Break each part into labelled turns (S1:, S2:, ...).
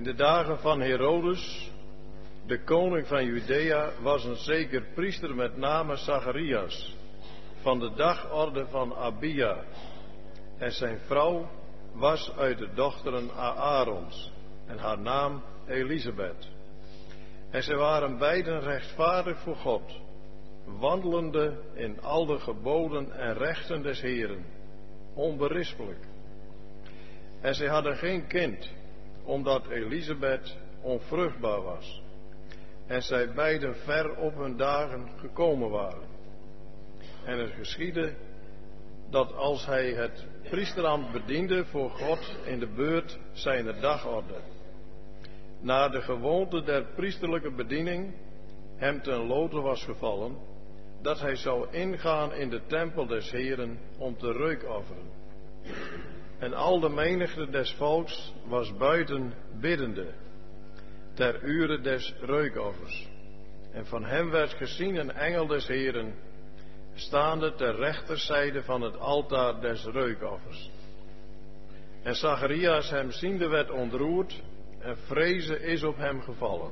S1: In de dagen van Herodes, de koning van Judea, was een zeker priester met name Zacharias, van de dagorde van Abia. En zijn vrouw was uit de dochteren Aarons, en haar naam Elisabeth. En zij waren beiden rechtvaardig voor God, wandelende in al de geboden en rechten des Heeren, onberispelijk. En zij hadden geen kind, omdat Elisabeth onvruchtbaar was. En zij beiden ver op hun dagen gekomen waren. En het geschiedde dat als hij het priesterambt bediende voor God in de beurt zijner dagorde, naar de gewoonte der priesterlijke bediening hem ten lote was gevallen, dat hij zou ingaan in de tempel des Heeren om te reukofferen. En al de menigte des volks was buiten biddende, ter ure des reukoffers. En van hem werd gezien een engel des Heeren, staande ter rechterzijde van het altaar des reukoffers. En Zacharias hem ziende werd ontroerd, en vreeze is op hem gevallen.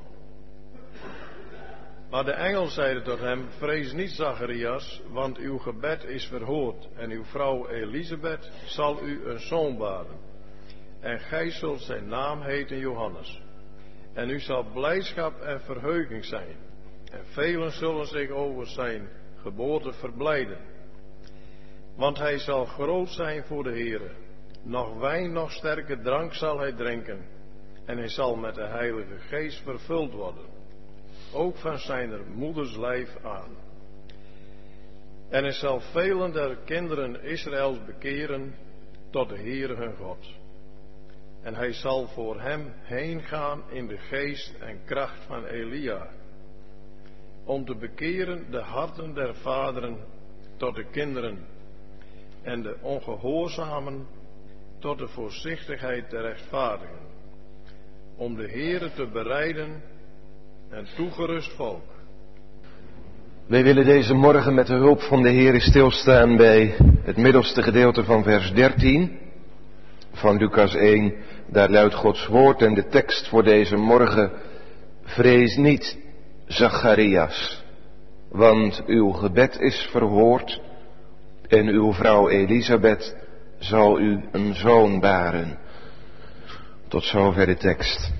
S1: Maar de engel zeide tot hem: vrees niet, Zacharias, want uw gebed is verhoord, en uw vrouw Elisabeth zal u een zoon baren. En gij zult zijn naam heten Johannes. En u zal blijdschap en verheuging zijn, en velen zullen zich over zijn geboorte verblijden. Want hij zal groot zijn voor de Heere. Nog wijn, nog sterke drank zal hij drinken, en hij zal met de Heilige Geest vervuld worden, ook van zijn moeders lijf aan. En hij zal velen der kinderen Israëls bekeren tot de Heere hun God. En hij zal voor hem heen gaan in de geest en kracht van Elia, om te bekeren de harten der vaderen tot de kinderen, en de ongehoorzamen tot de voorzichtigheid der rechtvaardigen, om de Heere te bereiden en toegerust volk.
S2: Wij willen deze morgen met de hulp van de Heere stilstaan bij het middelste gedeelte van vers 13 van Lucas 1. Daar luidt Gods woord en de tekst voor deze morgen: vrees niet, Zacharias, want uw gebed is verhoord en uw vrouw Elisabeth zal u een zoon baren. Tot zover de tekst.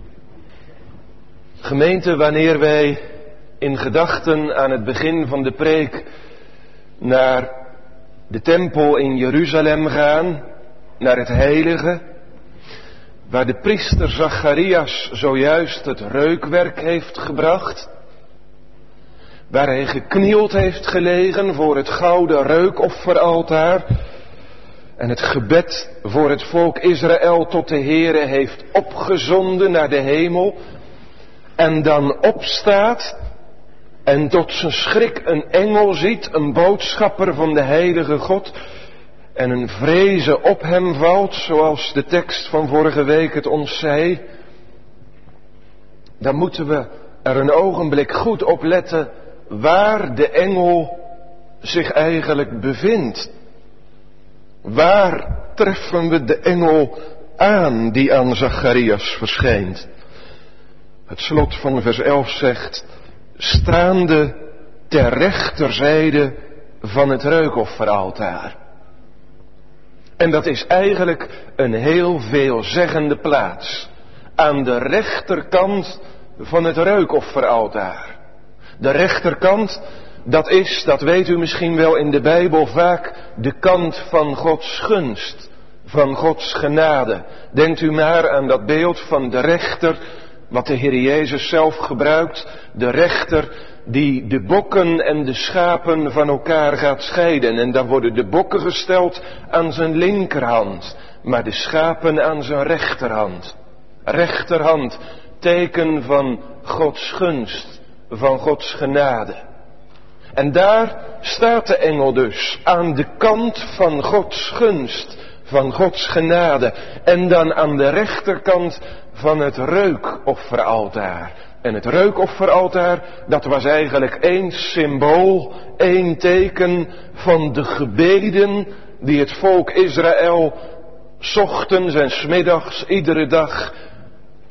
S2: Gemeente, wanneer wij in gedachten aan het begin van de preek naar de tempel in Jeruzalem gaan, naar het heilige, waar de priester Zacharias zojuist het reukwerk heeft gebracht, waar hij geknield heeft gelegen voor het gouden reukofferaltaar en het gebed voor het volk Israël tot de Heere heeft opgezonden naar de hemel, en dan opstaat en tot zijn schrik een engel ziet, een boodschapper van de heilige God, en een vreze op hem valt, zoals de tekst van vorige week het ons zei, dan moeten we er een ogenblik goed op letten waar de engel zich eigenlijk bevindt. Waar treffen we de engel aan die aan Zacharias verschijnt? Het slot van vers 11 zegt: staande ter rechterzijde van het reukofferaltaar. En dat is eigenlijk een heel veelzeggende plaats. Aan de rechterkant van het reukofferaltaar. De rechterkant, dat weet u misschien wel in de Bijbel vaak, de kant van Gods gunst, van Gods genade. Denkt u maar aan dat beeld van de rechter, wat de Heer Jezus zelf gebruikt. De rechter die de bokken en de schapen van elkaar gaat scheiden. En dan worden de bokken gesteld aan zijn linkerhand, maar de schapen aan zijn rechterhand. Rechterhand, teken van Gods gunst, van Gods genade. En daar staat de engel dus, aan de kant van Gods gunst, van Gods genade. En dan aan de rechterkant van het reukofferaltaar. En het reukofferaltaar, dat was eigenlijk één symbool, één teken van de gebeden die het volk Israël 's ochtends en 's middags iedere dag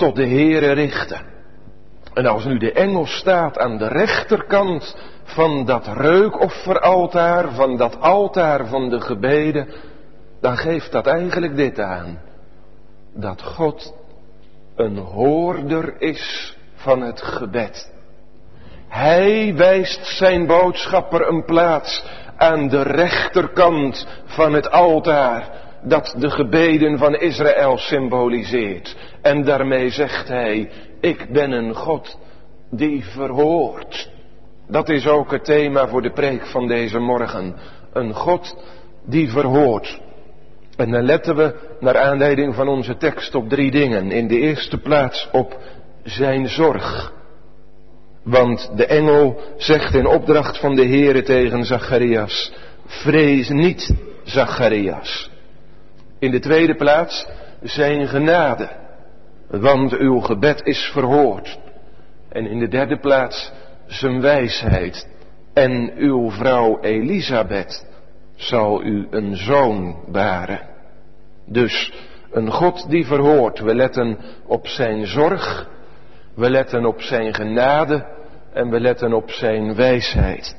S2: tot de Heere richten. En als nu de engel staat aan de rechterkant van dat reukofferaltaar, van dat altaar van de gebeden, dan geeft dat eigenlijk dit aan. Dat God een hoorder is van het gebed. Hij wijst zijn boodschapper een plaats aan de rechterkant van het altaar dat de gebeden van Israël symboliseert. En daarmee zegt hij, ik ben een God die verhoort. Dat is ook het thema voor de preek van deze morgen. Een God die verhoort. En dan letten we naar aanleiding van onze tekst op 3 dingen. In de eerste plaats op zijn zorg. Want de engel zegt in opdracht van de Heere tegen Zacharias, vrees niet, Zacharias. In de tweede plaats zijn genade, want uw gebed is verhoord. En in de derde plaats zijn wijsheid. En uw vrouw Elisabeth zal u een zoon baren. Dus een God die verhoort. We letten op zijn zorg. We letten op zijn genade. En we letten op zijn wijsheid.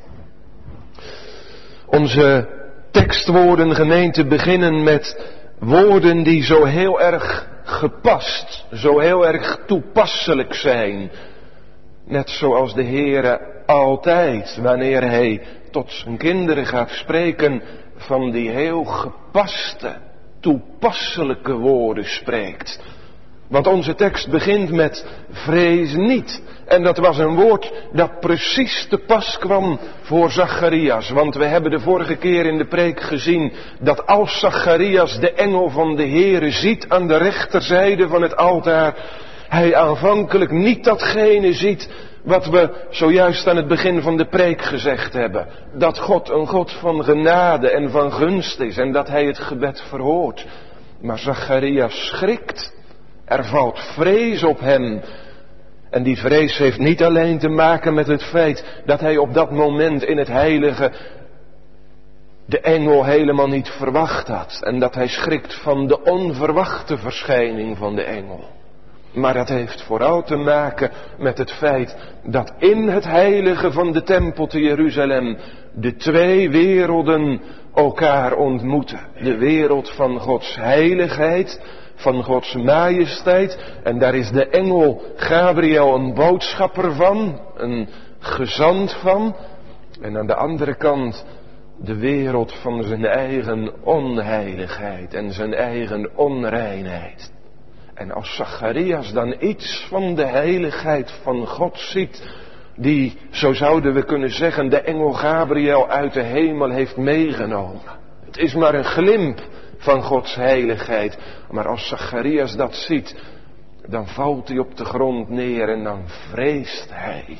S2: Onze tekstwoorden, gemeente, beginnen met woorden die zo heel erg gepast, zo heel erg toepasselijk zijn. Net zoals de Heere altijd, wanneer hij tot zijn kinderen gaat spreken, van die heel gepaste, toepasselijke woorden spreekt. Want onze tekst begint met vrees niet. En dat was een woord dat precies te pas kwam voor Zacharias. Want we hebben de vorige keer in de preek gezien dat als Zacharias de engel van de Heere ziet aan de rechterzijde van het altaar, hij aanvankelijk niet datgene ziet wat we zojuist aan het begin van de preek gezegd hebben. Dat God een God van genade en van gunst is en dat hij het gebed verhoort. Maar Zacharias schrikt. Er valt vrees op hem. En die vrees heeft niet alleen te maken met het feit dat hij op dat moment in het heilige de engel helemaal niet verwacht had. En dat hij schrikt van de onverwachte verschijning van de engel. Maar dat heeft vooral te maken met het feit dat in het heilige van de tempel te Jeruzalem de 2 werelden elkaar ontmoeten. De wereld van Gods heiligheid, van Gods majesteit. En daar is de engel Gabriel een boodschapper van, een gezant van. En aan de andere kant de wereld van zijn eigen onheiligheid en zijn eigen onreinheid. En als Zacharias dan iets van de heiligheid van God ziet, die, zo zouden we kunnen zeggen, de engel Gabriel uit de hemel heeft meegenomen. Het is maar een glimp van Gods heiligheid. Maar als Zacharias dat ziet, dan valt hij op de grond neer en dan vreest hij.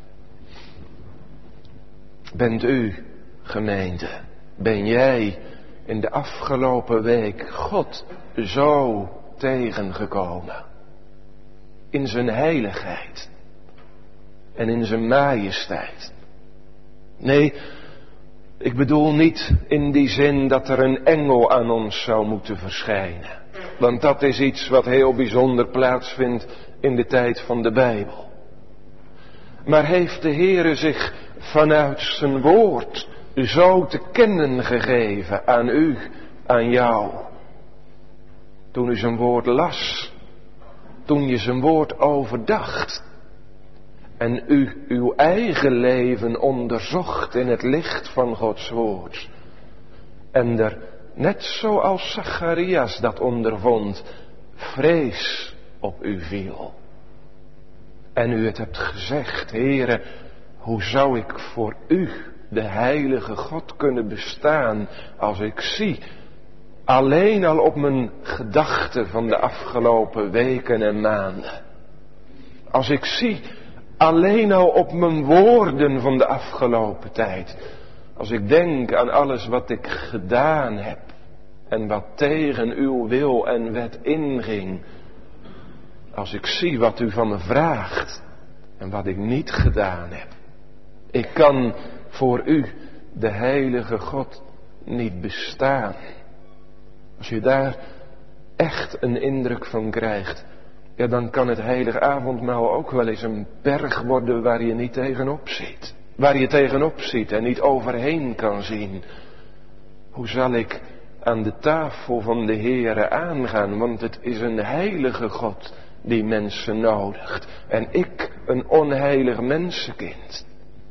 S2: Bent u, gemeente, ben jij in de afgelopen week God zo tegengekomen? In zijn heiligheid en in zijn majesteit. Nee, ik bedoel niet in die zin dat er een engel aan ons zou moeten verschijnen. Want dat is iets wat heel bijzonder plaatsvindt in de tijd van de Bijbel. Maar heeft de Heere zich vanuit zijn woord zo te kennen gegeven aan u, aan jou. Toen u zijn woord las, toen je zijn woord overdacht en u uw eigen leven onderzocht in het licht van Gods woord. En er, net zoals Zacharias dat ondervond, vrees op u viel. En u het hebt gezegd, Heere, hoe zou ik voor u, de heilige God, kunnen bestaan als ik zie, alleen al op mijn gedachten van de afgelopen weken en maanden. Als ik zie, alleen al op mijn woorden van de afgelopen tijd. Als ik denk aan alles wat ik gedaan heb en wat tegen uw wil en wet inging. Als ik zie wat u van me vraagt en wat ik niet gedaan heb. Ik kan voor u, de heilige God, niet bestaan. Als je daar echt een indruk van krijgt, ja, dan kan het heilige avondmaal ook wel eens een berg worden waar je niet tegenop ziet. Waar je tegenop ziet en niet overheen kan zien. Hoe zal ik aan de tafel van de Heere aangaan? Want het is een heilige God die mensen nodigt. En ik een onheilig mensenkind.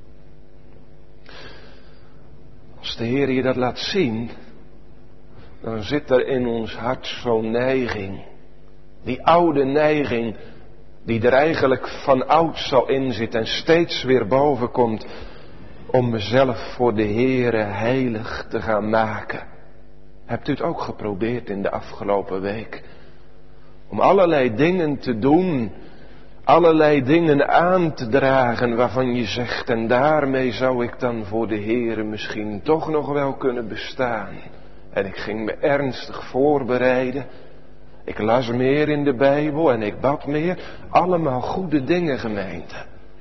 S2: Als de Heer je dat laat zien, dan zit er in ons hart zo'n neiging. Die oude neiging die er eigenlijk van ouds al in zit en steeds weer boven komt. Om mezelf voor de Heere heilig te gaan maken. Hebt u het ook geprobeerd in de afgelopen week? Om allerlei dingen te doen. Allerlei dingen aan te dragen waarvan je zegt, en daarmee zou ik dan voor de Heere misschien toch nog wel kunnen bestaan. En ik ging me ernstig voorbereiden. Ik las meer in de Bijbel en ik bad meer. Allemaal goede dingen, gemeente.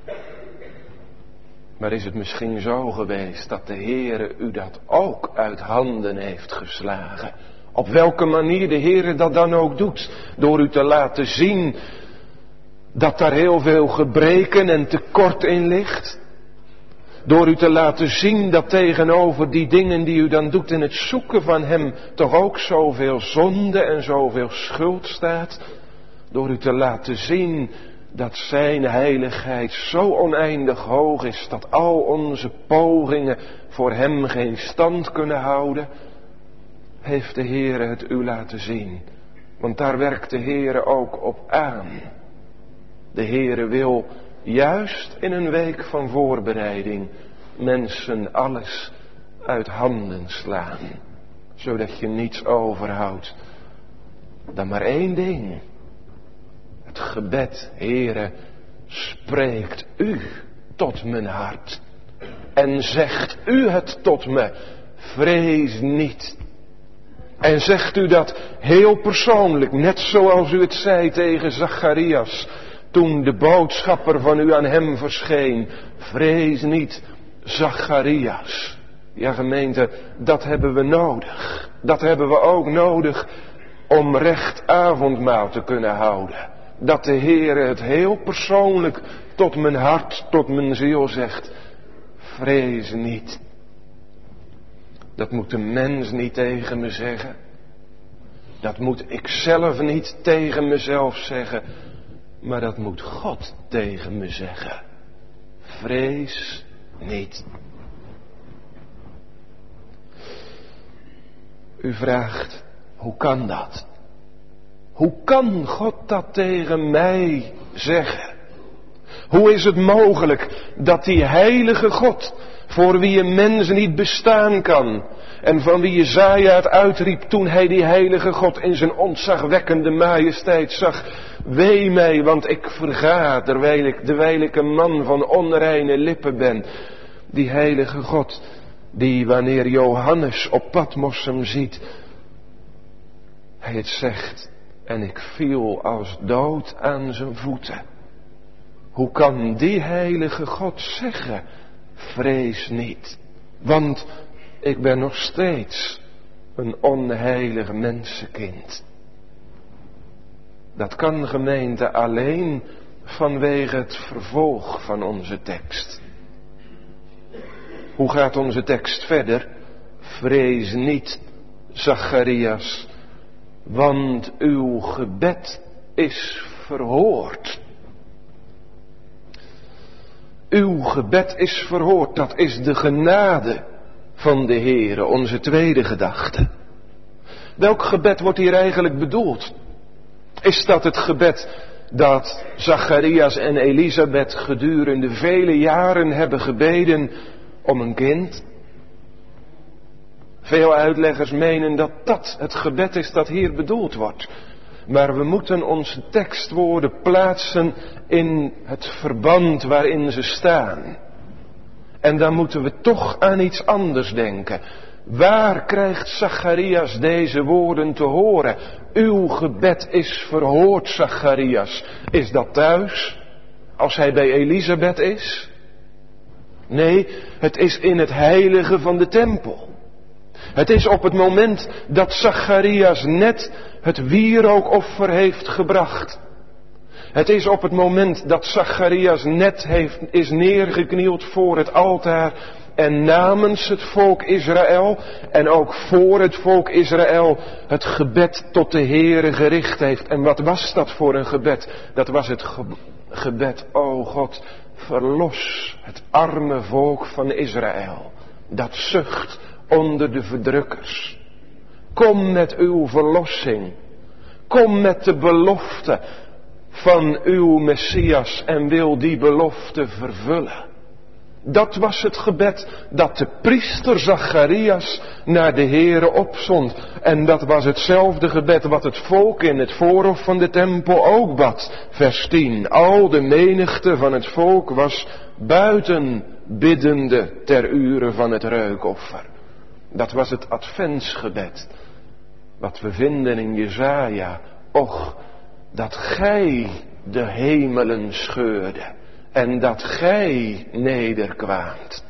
S2: Maar is het misschien zo geweest dat de Heere u dat ook uit handen heeft geslagen? Op welke manier de Heere dat dan ook doet. Door u te laten zien dat daar heel veel gebreken en tekort in ligt. Door u te laten zien dat tegenover die dingen die u dan doet in het zoeken van Hem toch ook zoveel zonde en zoveel schuld staat. Door u te laten zien dat Zijn heiligheid zo oneindig hoog is dat al onze pogingen voor Hem geen stand kunnen houden. Heeft de Heere het u laten zien. Want daar werkt de Heere ook op aan. De Heere wil juist in een week van voorbereiding mensen alles uit handen slaan. Zodat je niets overhoudt dan maar één ding. Het gebed, Heere, spreekt u tot mijn hart. En zegt u het tot me, vrees niet. En zegt u dat heel persoonlijk, net zoals u het zei tegen Zacharias, toen de boodschapper van u aan hem verscheen. Vrees niet, Zacharias. Ja, gemeente, dat hebben we nodig. Dat hebben we ook nodig om recht avondmaal te kunnen houden. Dat de Heere het heel persoonlijk tot mijn hart, tot mijn ziel zegt. Vrees niet. Dat moet de mens niet tegen me zeggen. Dat moet ik zelf niet tegen mezelf zeggen. Maar dat moet God tegen me zeggen. Vrees niet. U vraagt, hoe kan dat? Hoe kan God dat tegen mij zeggen? Hoe is het mogelijk dat die heilige God, voor wie een mens niet bestaan kan, en van wie Jesaja het uitriep toen hij die heilige God in zijn ontzagwekkende majesteit zag. Wee mij, want ik verga, terwijl ik een man van onreine lippen ben. Die heilige God, die wanneer Johannes op Patmos hem ziet, hij het zegt, en ik viel als dood aan zijn voeten. Hoe kan die heilige God zeggen, vrees niet, want ik ben nog steeds een onheilig mensenkind. Dat kan, gemeente, alleen vanwege het vervolg van onze tekst. Hoe gaat onze tekst verder? Vrees niet, Zacharias, want uw gebed is verhoord. Uw gebed is verhoord, dat is de genade van de Heere, onze tweede gedachte. Welk gebed wordt hier eigenlijk bedoeld? Is dat het gebed dat Zacharias en Elisabeth gedurende vele jaren hebben gebeden om een kind? Veel uitleggers menen dat dat het gebed is dat hier bedoeld wordt. Maar we moeten onze tekstwoorden plaatsen in het verband waarin ze staan. En dan moeten we toch aan iets anders denken. Waar krijgt Zacharias deze woorden te horen? Uw gebed is verhoord, Zacharias. Is dat thuis? Als hij bij Elisabeth is? Nee, het is in het heilige van de tempel. Het is op het moment dat Zacharias net het wierookoffer heeft gebracht. Het is op het moment dat Zacharias net is neergeknield voor het altaar en namens het volk Israël en ook voor het volk Israël het gebed tot de Heere gericht heeft. En wat was dat voor een gebed? Dat was het gebed, o God, verlos het arme volk van Israël, dat zucht onder de verdrukkers. Kom met uw verlossing. Kom met de belofte van uw Messias en wil die belofte vervullen. Dat was het gebed dat de priester Zacharias naar de Heere opzond. En dat was hetzelfde gebed wat het volk in het voorhof van de tempel ook bad. Vers 10. Al de menigte van het volk was buiten biddende ter ure van het reukoffer. Dat was het adventsgebed. Wat we vinden in Jesaja. Och, dat gij de hemelen scheurde. En dat gij nederkwaamt.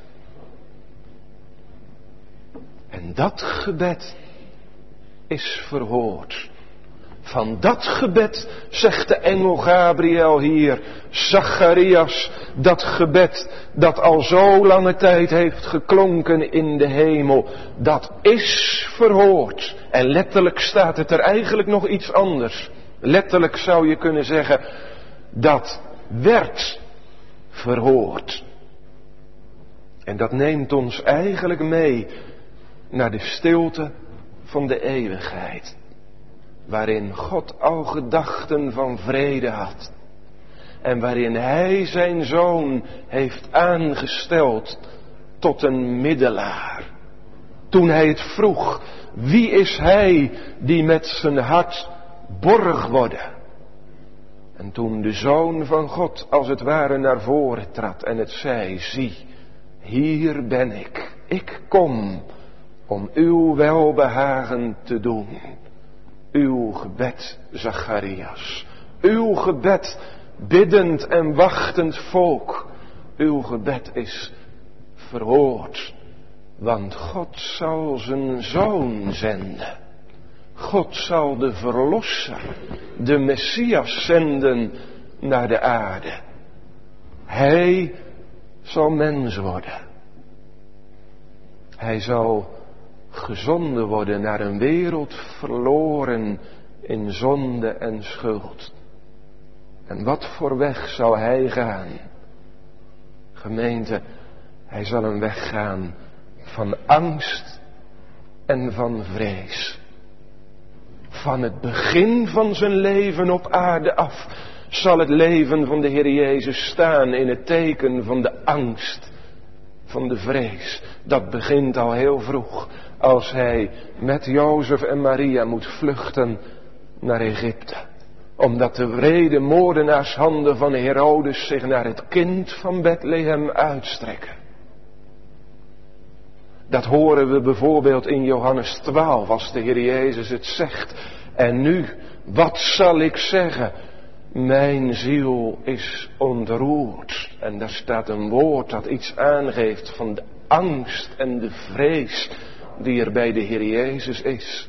S2: En dat gebed is verhoord. Van dat gebed zegt de engel Gabriel hier, Zacharias, dat gebed dat al zo lange tijd heeft geklonken in de hemel, dat is verhoord. En letterlijk staat het er eigenlijk nog iets anders. Letterlijk zou je kunnen zeggen, dat werd verhoord. En dat neemt ons eigenlijk mee naar de stilte van de eeuwigheid. Waarin God al gedachten van vrede had. En waarin Hij zijn Zoon heeft aangesteld tot een middelaar. Toen Hij het vroeg, wie is Hij die met zijn hart borg worden? En toen de Zoon van God als het ware naar voren trad en het zei, zie, hier ben ik. Ik kom om uw welbehagen te doen. Uw gebed, Zacharias. Uw gebed, biddend en wachtend volk. Uw gebed is verhoord. Want God zal zijn Zoon zenden. God zal de Verlosser, de Messias zenden naar de aarde. Hij zal mens worden. Hij zal gezonden worden naar een wereld verloren in zonde en schuld. En wat voor weg zal hij gaan? Gemeente, hij zal een weg gaan van angst en van vrees. Van het begin van zijn leven op aarde af zal het leven van de Heer Jezus staan in het teken van de angst, van de vrees. Dat begint al heel vroeg als hij met Jozef en Maria moet vluchten naar Egypte. Omdat de wrede moordenaarshanden van Herodes zich naar het kind van Bethlehem uitstrekken. Dat horen we bijvoorbeeld in Johannes 12 als de Heer Jezus het zegt. En nu, wat zal ik zeggen? Mijn ziel is ontroerd. En daar staat een woord dat iets aangeeft van de angst en de vrees die er bij de Heer Jezus is.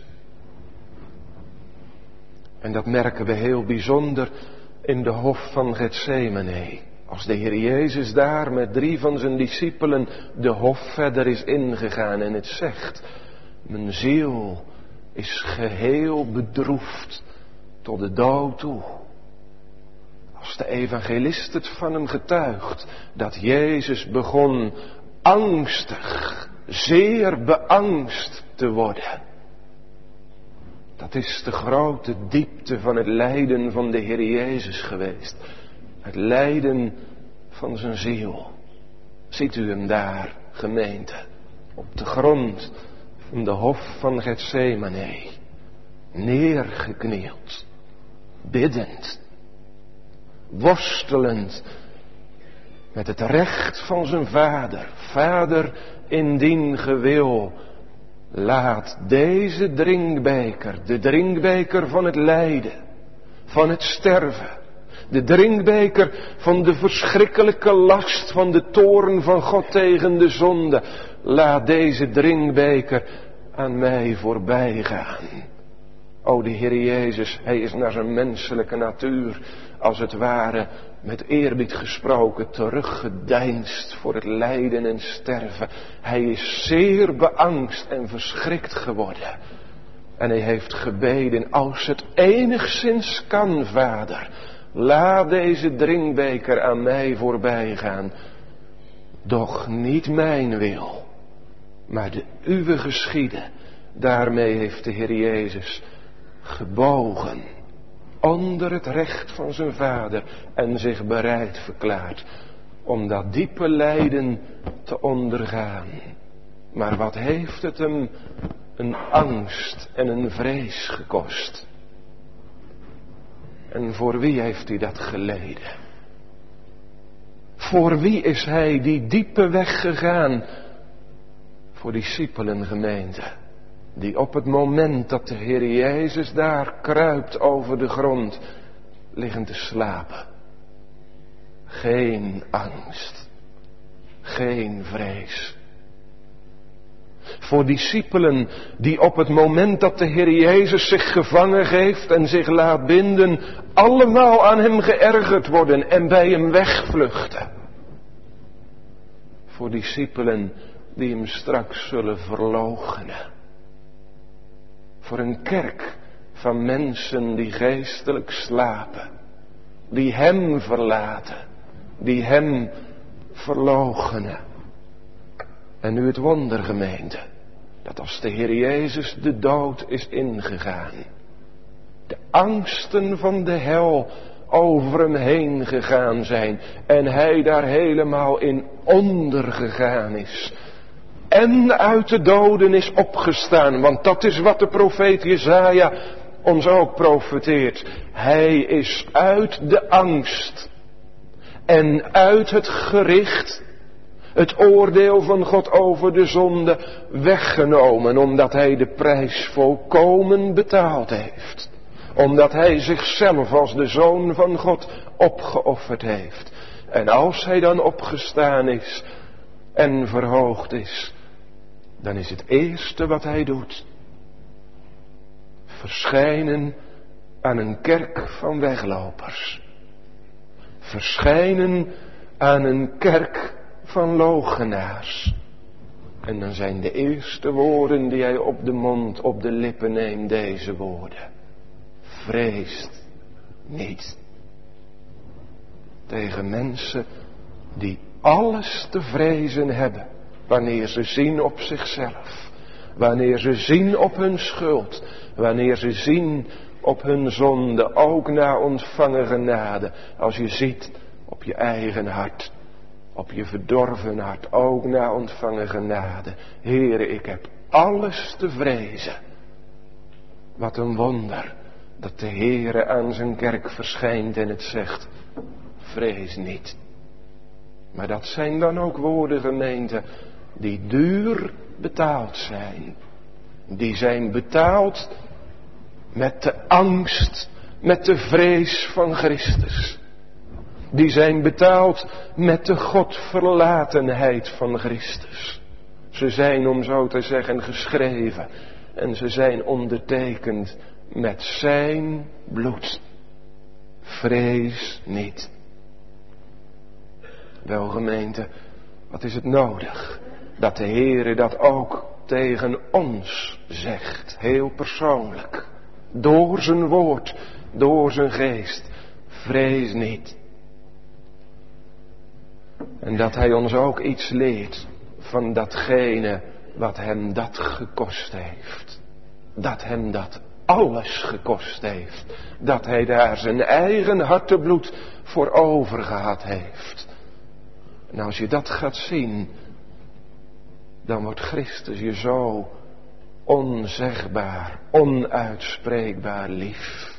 S2: En dat merken we heel bijzonder in de hof van Getsemane. Als de Heer Jezus daar met 3 van zijn discipelen de hof verder is ingegaan en het zegt, mijn ziel is geheel bedroefd tot de dood toe. Als de evangelist het van hem getuigt, dat Jezus begon angstig, zeer beangst te worden. Dat is de grote diepte van het lijden van de Heer Jezus geweest. Het lijden van zijn ziel. Ziet u hem daar, gemeente, op de grond van de hof van Getsemane, neergeknield, biddend, worstelend met het recht van zijn vader. Vader, indien ge wil, laat deze drinkbeker, de drinkbeker van het lijden, van het sterven, de drinkbeker van de verschrikkelijke last van de toorn van God tegen de zonde, laat deze drinkbeker aan mij voorbij gaan. O, de Heer Jezus, Hij is naar zijn menselijke natuur als het ware, met eerbied gesproken, teruggedeinsd voor het lijden en sterven. Hij is zeer beangst en verschrikt geworden. En hij heeft gebeden, als het enigszins kan, Vader, laat deze drinkbeker aan mij voorbij gaan. Doch niet mijn wil, maar de uwe geschieden. Daarmee heeft de Heer Jezus gebogen onder het recht van zijn Vader en zich bereid verklaard om dat diepe lijden te ondergaan. Maar wat heeft het hem een angst en een vrees gekost? En voor wie heeft hij dat geleden? Voor wie is hij die diepe weg gegaan? Voor discipelen-gemeente, die op het moment dat de Heer Jezus daar kruipt over de grond, liggen te slapen. Geen angst, geen vrees. Voor discipelen die op het moment dat de Heer Jezus zich gevangen geeft en zich laat binden, allemaal aan hem geërgerd worden en bij hem wegvluchten. Voor discipelen die hem straks zullen verloochenen. Voor een kerk van mensen die geestelijk slapen, die hem verlaten, die hem verloochenen. En nu het wonder, gemeente, dat als de Heer Jezus de dood is ingegaan, de angsten van de hel over hem heen gegaan zijn en hij daar helemaal in ondergegaan is. En uit de doden is opgestaan, want dat is wat de profeet Jesaja ons ook profeteert. Hij is uit de angst en uit het gericht, het oordeel van God over de zonde, weggenomen, omdat hij de prijs volkomen betaald heeft. Omdat hij zichzelf als de Zoon van God opgeofferd heeft. En als hij dan opgestaan is en verhoogd is, dan is het eerste wat hij doet verschijnen aan een kerk van weglopers. Verschijnen aan een kerk van loochenaars. En dan zijn de eerste woorden die hij op de mond, op de lippen neemt, deze woorden: vreest niet. Tegen mensen die alles te vrezen hebben, wanneer ze zien op zichzelf, wanneer ze zien op hun schuld, wanneer ze zien op hun zonde, ook na ontvangen genade. Als je ziet op je eigen hart, op je verdorven hart, ook na ontvangen genade. Heere, ik heb alles te vrezen. Wat een wonder dat de Heere aan zijn kerk verschijnt en het zegt: vrees niet. Maar dat zijn dan ook woorden, gemeente, die duur betaald zijn. Die zijn betaald met de angst, met de vrees van Christus. Die zijn betaald met de Godverlatenheid van Christus. Ze zijn, om zo te zeggen, geschreven. En ze zijn ondertekend met zijn bloed. Vrees niet. Wel, gemeente, wat is het nodig dat de Heere dat ook tegen ons zegt, heel persoonlijk, door zijn woord, door zijn geest: vrees niet. En dat hij ons ook iets leert van datgene wat hem dat gekost heeft. Dat hem dat alles gekost heeft. Dat hij daar zijn eigen hartebloed voor overgehad heeft. En als je dat gaat zien, dan wordt Christus je zo onzegbaar, onuitspreekbaar lief.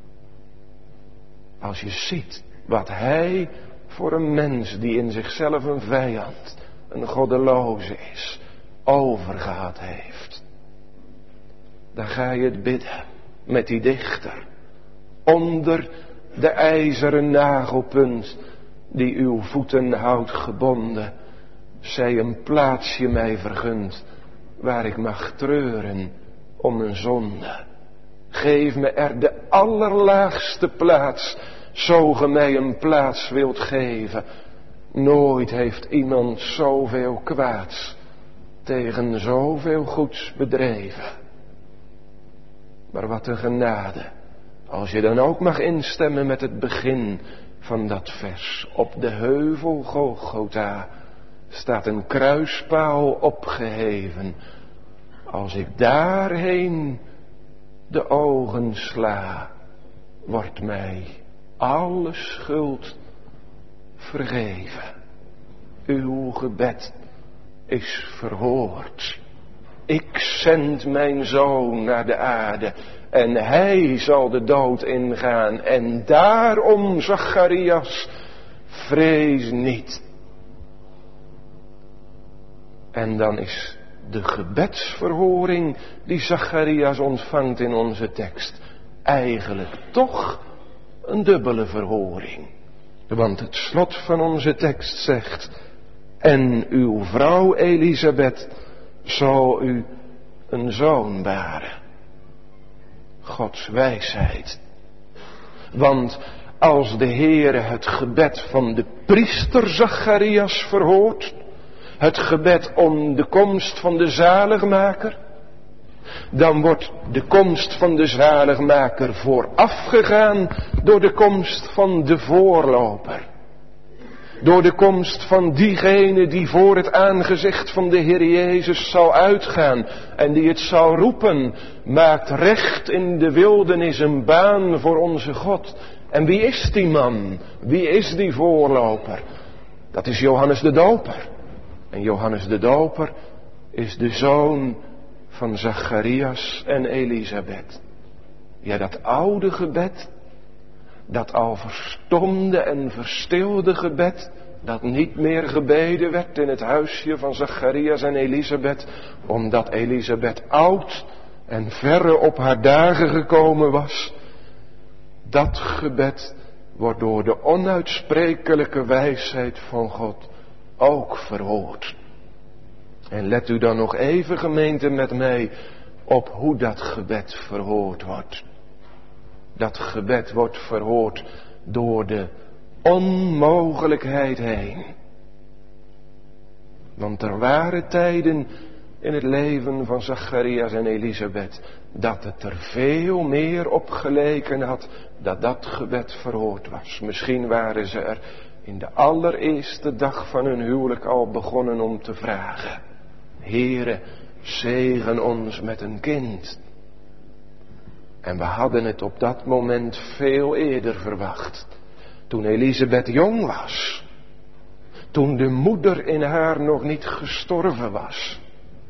S2: Als je ziet wat hij voor een mens die in zichzelf een vijand, een goddeloze is, overgehad heeft. Dan ga je het bidden met die dichter. Onder de ijzeren nagelpunt die uw voeten houdt gebonden, zij een plaatsje mij vergunt, waar ik mag treuren om mijn zonde. Geef me er de allerlaagste plaats, zo ge mij een plaats wilt geven. Nooit heeft iemand zoveel kwaads tegen zoveel goeds bedreven. Maar wat een genade, als je dan ook mag instemmen met het begin van dat vers. Op de heuvel Golgotha staat een kruispaal opgeheven. Als ik daarheen de ogen sla, wordt mij alle schuld vergeven. Uw gebed is verhoord. Ik zend mijn zoon naar de aarde en hij zal de dood ingaan. En daarom, Zacharias, vrees niet. En dan is de gebedsverhoring die Zacharias ontvangt in onze tekst eigenlijk toch een dubbele verhoring. Want het slot van onze tekst zegt: en uw vrouw Elisabeth zal u een zoon baren. Gods wijsheid. Want als de Heere het gebed van de priester Zacharias verhoort, het gebed om de komst van de zaligmaker, dan wordt de komst van de zaligmaker voorafgegaan door de komst van de voorloper. Door de komst van diegene die voor het aangezicht van de Heer Jezus zal uitgaan en die het zal roepen: maakt recht in de wildernis een baan voor onze God. En wie is die man? Wie is die voorloper? Dat is Johannes de Doper. En Johannes de Doper is de zoon van Zacharias en Elisabeth. Ja, dat oude gebed, dat al verstomde en verstilde gebed, dat niet meer gebeden werd in het huisje van Zacharias en Elisabeth, omdat Elisabeth oud en verre op haar dagen gekomen was. Dat gebed wordt door de onuitsprekelijke wijsheid van God ook verhoord. En let u dan nog even, gemeente, met mij op hoe dat gebed verhoord wordt. Dat gebed wordt verhoord door de onmogelijkheid heen. Want er waren tijden in het leven van Zacharias en Elisabeth dat het er veel meer op geleken had dat dat gebed verhoord was. Misschien waren ze er in de allereerste dag van hun huwelijk al begonnen om te vragen: Heere, zegen ons met een kind. En we hadden het op dat moment veel eerder verwacht. Toen Elisabeth jong was. Toen de moeder in haar nog niet gestorven was.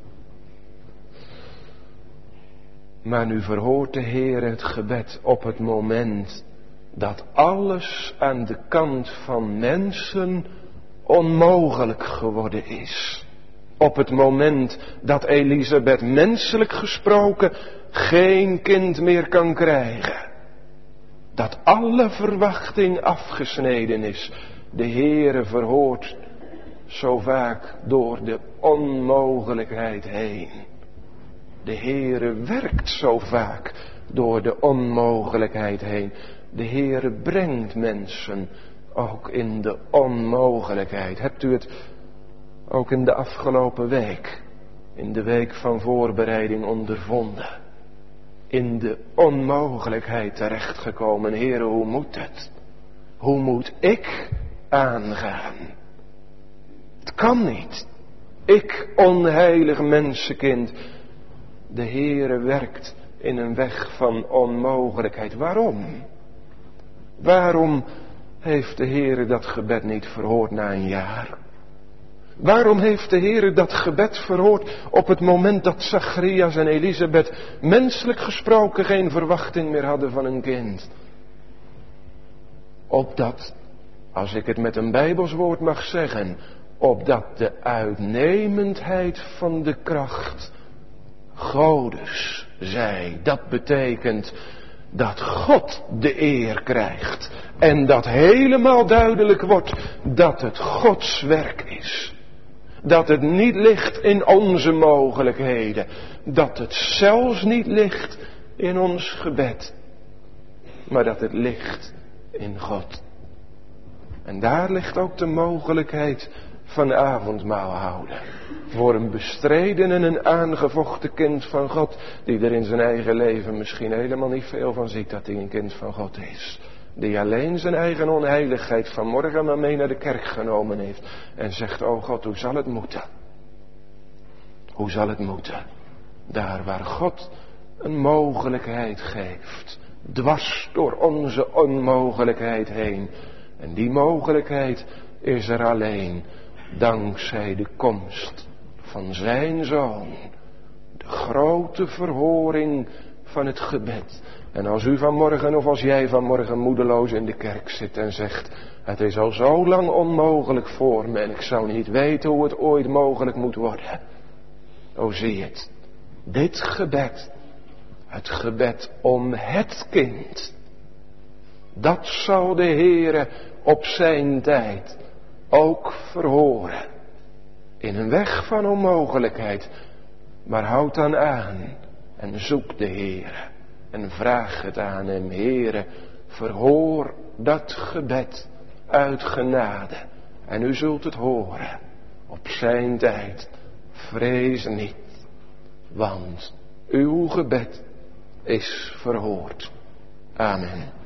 S2: Maar nu verhoort de Heer het gebed op het moment dat alles aan de kant van mensen onmogelijk geworden is. Op het moment dat Elisabeth menselijk gesproken geen kind meer kan krijgen. Dat alle verwachting afgesneden is. De Heere verhoort zo vaak door de onmogelijkheid heen. De Heere werkt zo vaak door de onmogelijkheid heen. De Heere brengt mensen ook in de onmogelijkheid. Hebt u het ook in de afgelopen week, in de week van voorbereiding ondervonden? In de onmogelijkheid terechtgekomen. Heere, hoe moet het? Hoe moet ik aangaan? Het kan niet. Ik, onheilig mensenkind. De Heere werkt in een weg van onmogelijkheid. Waarom? Waarom heeft de Heere dat gebed niet verhoord na een jaar? Waarom heeft de Heere dat gebed verhoord op het moment dat Zacharias en Elisabeth menselijk gesproken geen verwachting meer hadden van een kind? Opdat, als ik het met een Bijbels woord mag zeggen, opdat de uitnemendheid van de kracht Godes zij. Dat betekent dat God de eer krijgt. En dat helemaal duidelijk wordt dat het Gods werk is. Dat het niet ligt in onze mogelijkheden. Dat het zelfs niet ligt in ons gebed. Maar dat het ligt in God. En daar ligt ook de mogelijkheid van avondmaal houden. Voor een bestreden en een aangevochten kind van God, die er in zijn eigen leven misschien helemaal niet veel van ziet dat hij een kind van God is. Die alleen zijn eigen onheiligheid vanmorgen maar mee naar de kerk genomen heeft. En zegt, o God, hoe zal het moeten? Hoe zal het moeten? Daar waar God een mogelijkheid geeft. Dwars door onze onmogelijkheid heen. En die mogelijkheid is er alleen dankzij de komst van zijn Zoon. De grote verhoring van het gebed. En als u vanmorgen of als jij vanmorgen moedeloos in de kerk zit en zegt, het is al zo lang onmogelijk voor me en ik zou niet weten hoe het ooit mogelijk moet worden. O zie het, dit gebed, het gebed om het kind, dat zal de Heere op zijn tijd ook verhoren. In een weg van onmogelijkheid, maar houd dan aan en zoek de Heere. En vraag het aan hem, Heere, verhoor dat gebed uit genade. En u zult het horen op zijn tijd. Vrees niet, want uw gebed is verhoord. Amen.